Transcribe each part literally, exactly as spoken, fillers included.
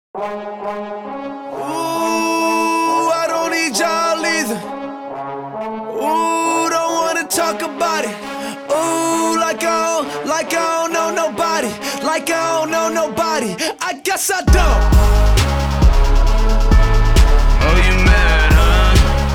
Ooh, I don't need y'all either. Ooh, don't wanna talk about it. Ooh, like I don't, like I don't know nobody. Like I don't know nobody. I guess I don't. Oh, you mad, huh?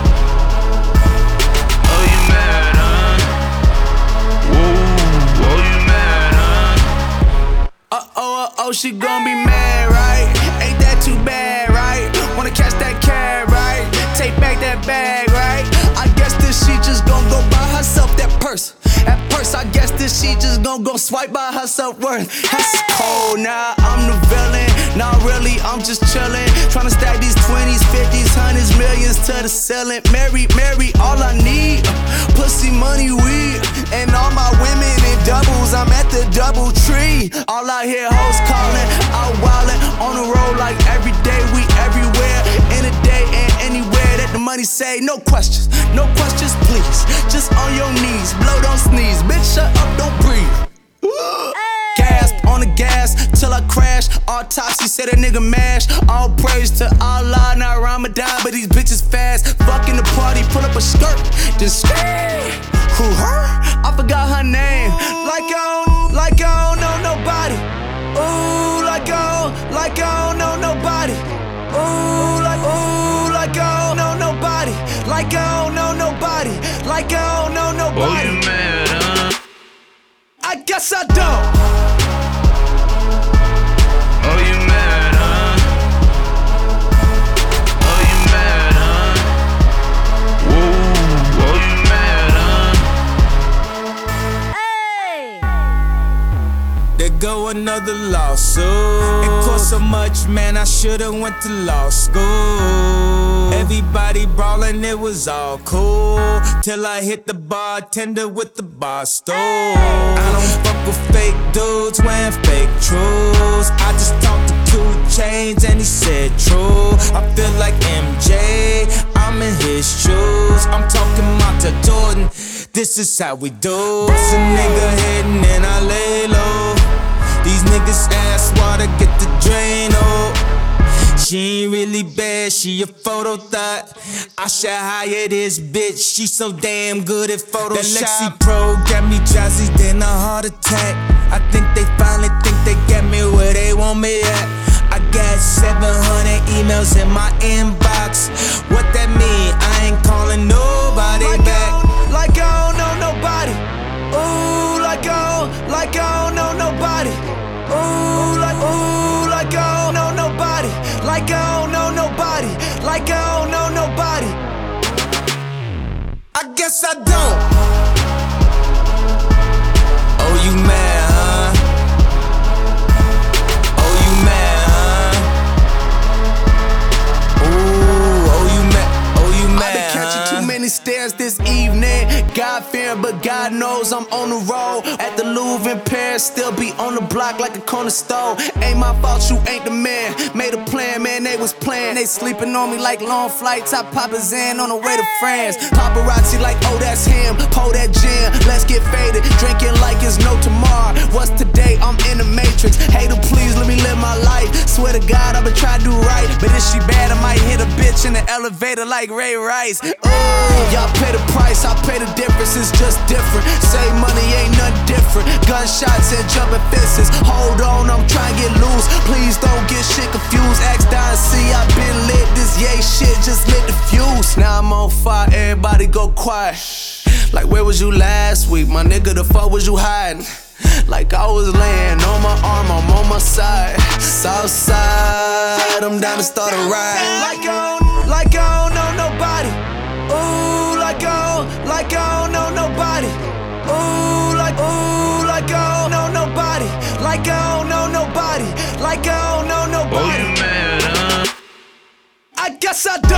Oh, you mad, huh? Whoa, oh, you mad, huh? Uh-oh, uh-oh, she gon' be mad, right? Ain't that too bad, right? Wanna catch that cab, right? Take back that bag, right? I guess this she just gon' go buy herself that purse. That purse, I guess this she just gon' go swipe by her self-worth. That's cold, now I'm the villain. Not really, I'm just chillin'. Tryna stack these twenties, fifties, hundreds, millions to the ceiling. Mary, Mary, all I need, pussy, money, weed. And all my women in doubles, I'm at the double tree. All I hear hoes calling, out wildin'. On the road like every day, we everywhere. In a day and anywhere that the money say. No questions, no questions, please. Just on your knees, blow, don't sneeze. Bitch, shut up, don't breathe. Gas on the gas till I crash. Autopsy said a nigga mash. All praise to Allah, not Ramadan, but these bitches fast. Fucking the party, pull up a skirt, then scream. Who her? I forgot her name. Like I don't, like I don't know nobody. Ooh, like I don't, like I don't know nobody. Ooh, like, ooh, like I don't know nobody. Like I don't know nobody. Like I don't know nobody. Oh, you mad, huh? I guess I don't. Oh, you mad, huh? Oh, you mad, huh? Whoa, oh, you mad, huh? Hey! There go another lawsuit. It cost so much, man, I should've went to law school. Everybody brawling, it was all cool. Till I hit the bartender with the bar stool. I don't fuck with fake dudes wearing fake truths. I just talked to two Chainz and he said true. I feel like M J, I'm in his shoes. I'm talking Monta Jordan, this is how we do. Bust a nigga hitting and I lay low. These niggas ask water, get the drain, oh. She ain't really bad, she a photo thought. I should hire this bitch, she so damn good at Photoshop. That Lexi Pro got me drowsy, then a heart attack. I think they finally think they got me where they want me at. I got seven hundred emails in my inbox. What that mean? I ain't calling nobody like back. I don't, like I don't know nobody. Ooh, like I don't, like I don't know nobody. Ooh, like, ooh, like I don't know nobody. Like I don't know nobody. Like I don't know nobody. I guess I don't. Oh, you mad, huh? Oh, you mad, huh? Ooh, oh, you mad, oh, you mad, I've been catching huh? too many stares this evening. God fearing, but God knows I'm on the road. At the Louvre in Paris, still be on the block like a corner store. Ain't my fault, you ain't the man. Made a plan, man, they was playing. They sleeping on me like long flights. I pop a Zan on the way to France. Paparazzi like, oh, that's him. Pour that gin, let's get faded. Drinking like it's no tomorrow. What's today? I'm in the Matrix. Hater, please let me live my life. Swear to God, I'ma try to do right. But if she bad, I might hit a bitch in the elevator like Ray Rice. Ooh, y'all pay the price, I pay the difference. It's just different. Save money ain't nothing different. Gunshots and jumping fences. Hold on, I'm trying to get loose. Please don't get shit confused. Ask Don C, I been lit. This yay shit just lit the fuse. Now I'm on fire, everybody go quiet. Like where was you last week? My nigga, the fuck was you hiding? Like I was laying on my arm, I'm on my side. South side, I'm down to start a ride. Like I don't, like I don't know nobody. Ooh, like I don't, like I don't know nobody. Ooh, like, ooh, like I don't know nobody. Like I don't know nobody. Like I don't know Oh, nobody. you mad, huh? I guess I don't.